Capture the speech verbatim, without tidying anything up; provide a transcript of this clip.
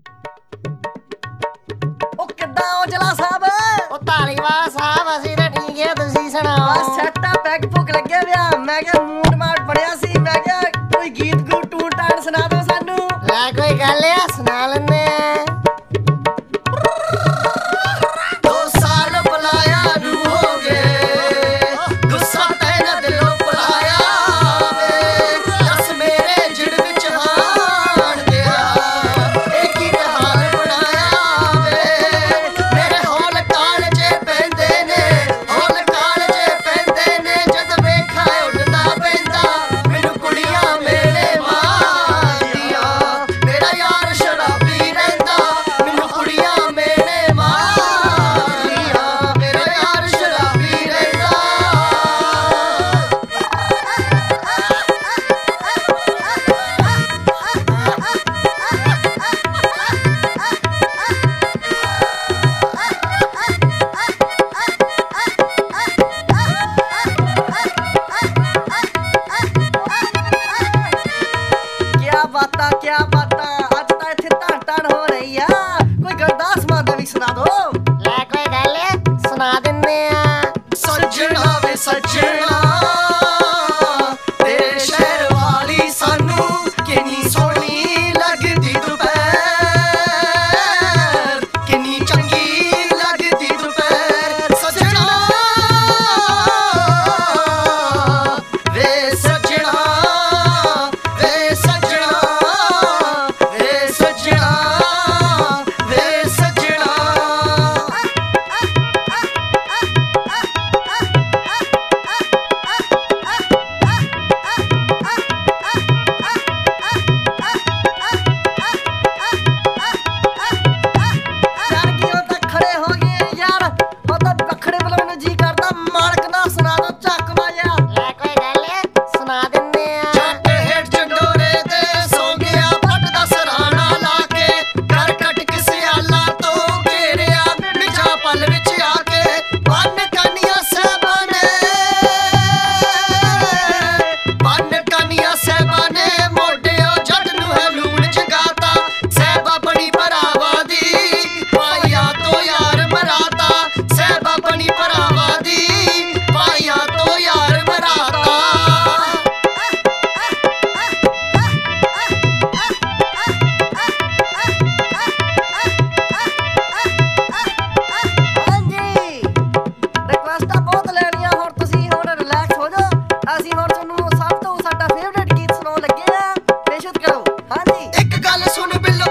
ਉਹ ਕਿੱਦਾਂ ਔਜਲਾ ਸਾਹਿਬ? ਉਹ ਧਾਲੀਵਾਲ ਸਾਹਿਬ ਅਸੀਂ ਤਾਂ ਠੀਕ ਆ, ਤੁਸੀਂ ਸੁਣਾਓ? ਬਸ ਸੈੱਟ ਆ, ਪੈਗ ਪੁੱਗ ਲੱਗੇ ਪਿਆ। ਮੈਂ ਕਿਹਾ ਮੂਡ ਮਾਡ ਬਣਿਆ ਸੀ, ਮੈਂ ਕਿਹਾ ਕੋਈ ਗੀਤ ਗੂ ਟੂਣ ਟਾਣ ਸੁਣਾ ਦਿਓ ਸਾਨੂੰ। ਲੈ ਕੋਈ ਗੱਲ ਆ, ਸੁਣਾ ਲੈਂਦੇ ਆ। ਬਾਤਾਂ ਕਿਆ ਬਾਤਾਂ, ਅੱਜ ਤਾਂ ਇੱਥੇ ਧਾਨ ਧਾਨ ਹੋ ਰਹੀ ਆ। ਕੋਈ ਗੁਰਦਾਸ ਮਾਨ ਦਾ ਵੀ ਸੁਣਾ ਦੋ। ਲੈ ਕੋਈ ਗੱਲ ਆ, ਸੁਣਾ ਦਿੰਦੇ ਆ। ਸੱਜਣਾ ਵੇ ਸੱਜਣਾ ਤੇਰੇ ਸ਼ਹਿਰ ਵਾਲੀ ਸਾਨੂੰ ਕਿੰਨੀ ਸੋਹਣੀ ਲੱਗਦੀ ਦੁਪਹਿਰ, ਕਿੰਨੀ ਚੰਗੀ ਲੱਗਦੀ ਦੁਪਹਿਰ। ਸੱਜਣਾ ਵੇ ਸੱਜਣਾ ਵੇ ਸੱਜਣਾ ਵੇ ਸੱਜਣਾ ਵੇ ਸੱਜਣਾ। ਯਾਰ ਕੀ ਉਹ ਤਾਂ ਖੜੇ ਹੋ ਗਏ ਯਾਰ, ਉਹ ਤਾਂ ਵੱਖਰੇ ਬੁਲਾਉਣ ਨੂੰ ਜੀ ਕਰਦਾ। ਮਾਲਕ ਦਾ ਸੁਣਾ ਦੋ ਚੱਕਵਾ ਜਿਹਾ। ਲੈ ਕੋਈ ਗੱਲ ਆ, ਸੁਣਾ ਦਿੰਦੇ ਆ। ਜੱਟ ਹੇਠ ਚੰਡੋਰੇ ਤੇ ਸੌਂ ਗਿਆ, ਪੱਟ ਦਾ ਸਰਾਣਾ ਲਾ ਕੇ ਕਰ ਕਟਕ ਸਿਆਲਾਂ ਤੋਂ ਘੇਰਿਆ। ਮਿਰਜ਼ਾ ਪਲ ਵਿੱਚ ਆ ਕੇ ਬੰਨ ਕਾਨੀਆਂ ਸਾਹਿਬਾਂ ਨੇ, ਬੰਨ ਕਾਨੀਆਂ ਸਾਹਿਬਾਂ ਨੇ ਮੋਢਿਓ ਜੱਟ ਨੂੰ ਹੈ ਲੂਣ ਜਗਾਤਾ। ਸਾਹਿਬਾ ਬਣੀ ਭਰਾਵਾਂ ਦੀ ਪਾਈਆਂ ਤੋਂ ਯਾਰ ਮਰਾਤਾ, ਸਾਹਿਬਾ ਬਣੀ ਭਰਾਵਾਂ ਦੀ ਪਾਈਆਂ ਤੋਂ ਯਾਰ ਮਰਾਤਾ। ਹਾਂਜੀ ਰਿਕਵੈਸਟਾਂ ਬਹੁਤ ਲੈਣੀਆਂ, ਹੁਣ ਤੁਸੀਂ ਹੁਣ ਰਿਲੈਕਸ ਹੋ ਜਾਓ। ਅਸੀਂ ਹੁਣ ਤੁਹਾਨੂੰ ਸਭ ਤੋਂ ਸਾਡਾ ਫੇਵਰੇਟ ਗੀਤ ਸੁਣਾਉਣ ਲੱਗੇ ਆ, ਪੇਸ਼ਤ ਕਰੋ। ਹਾਂਜੀ ਇੱਕ ਗੱਲ ਸੁਣ ਬਿੱਲੋ